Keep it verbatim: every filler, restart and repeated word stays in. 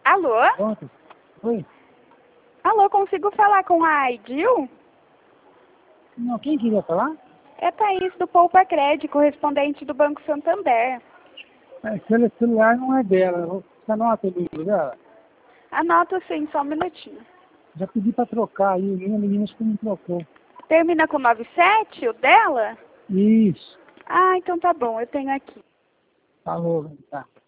Alô? Pronto. Oi? Alô, consigo falar com a Aidil? Não, quem queria falar? É Thaís do Poupa Crédito, correspondente do Banco Santander. Aquele celular não é dela. Você anota o número dela? Anoto sim, só um minutinho. Já pedi pra trocar aí, minha menina acho que não trocou. Termina com nove sete, o dela? Isso. Ah, então tá bom, eu tenho aqui. Falou, tá.